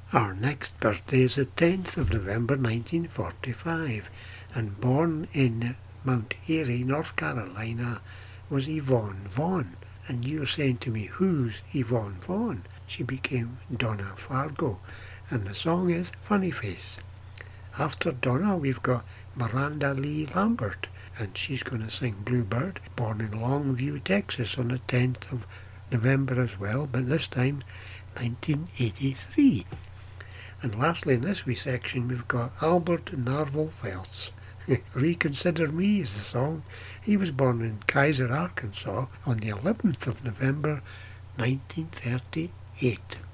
Our next birthday is the 10th of November 1945, and born in Mount Airy, North Carolina, was Yvonne Vaughn. And you're saying to me, who's Yvonne Vaughn? She became Donna Fargo, and the song is Funny Face. After Donna, we've got Miranda Lee Lambert, and she's going to sing Bluebird, born in Longview, Texas on the 10th of November as well, but this time 1983. And lastly in this wee section we've got Albert Narvel Feltz. Reconsider Me is the song. He was born in Kaiser, Arkansas on the 11th of November 1938.